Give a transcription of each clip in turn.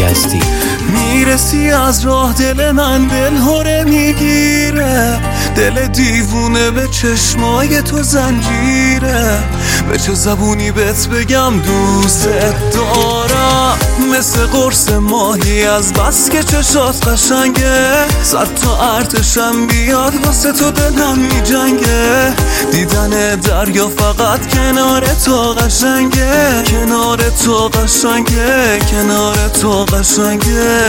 یزدی. میرسی از راه دل من دل هره میگیره، دل دیوونه به چشمای تو زنجیره. به چه زبونی بهت بگم دوست دارم، مثل قرص ماهی از بس که چشات قشنگه. صد تا ارتشم بیاد واسه تو دلم میجنگه. دیدن دریا فقط کنار تو قشنگه، کنار تو قشنگه، کنار تو قشنگه.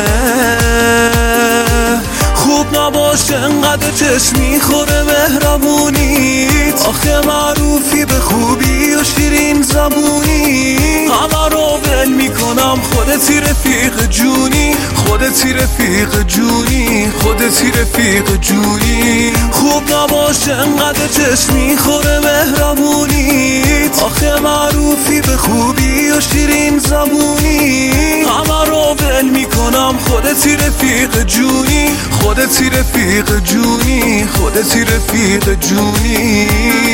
خوب نباشه انقدر چشم میخوره مهربونیت، آخه معروفی به خوبی و شیرین زبونی. همه رو ول میکنم خودتی رفیق جونی، خودتی رفیق جونی، خودتی رفیق جونی. خوب نباشه انقدر چشم میخوره مهربونیت، آخه معروفی به خوبی و شیرین زبونی. همه رو ول میکنم خودتی رفیق جونی، خودتی رفیق جونی، خودتی رفیق جونی.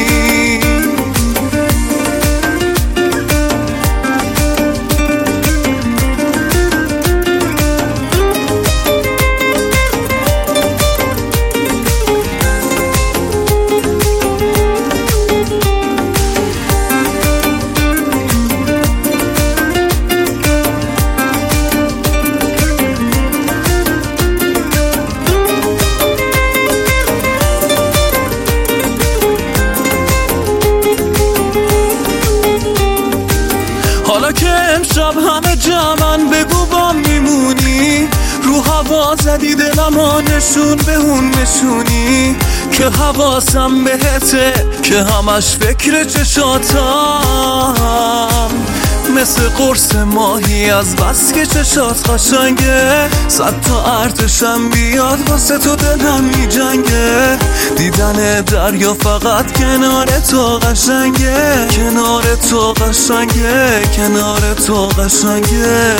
حالا که امشب همه جمعن بگو با میمونی، رو هوا زدی دلما نشون به اون نشونی. که حواسم بهته که همش فکر چشاتم، مثل قرص ماهی از بس که چشات قشنگه. صد تا ارتشم بیاد واسه تو دلم میجنگه. دیدن دریا فقط کنار تو قشنگه، کنار تو قشنگه، کنار تو قشنگه.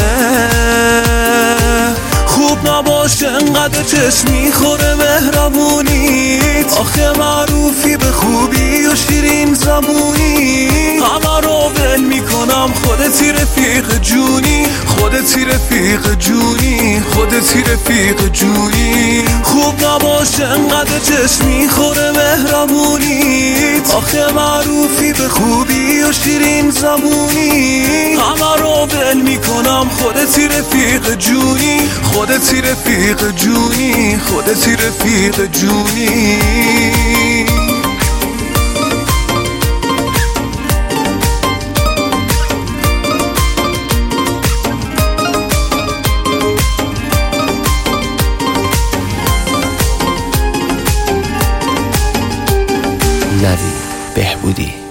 خوب نباشه انقدر چشم میخوره مهربونیت، آخه معروفی به خوبی و شیرین زبونی. همه رو ول میکنم خودتی رفیق جونی، خودتی رفیق جونی، خودتی رفیق جونی. خوب نباشه انقدر چشم میخوره مهربونیت، آخه معروفی به خوبی و شیرین زبونی. همه رو ول میکنم خودتی رفیق جونی، خودتی رفیق جونی، خودتی رفیق جونی. نوید بهبودی.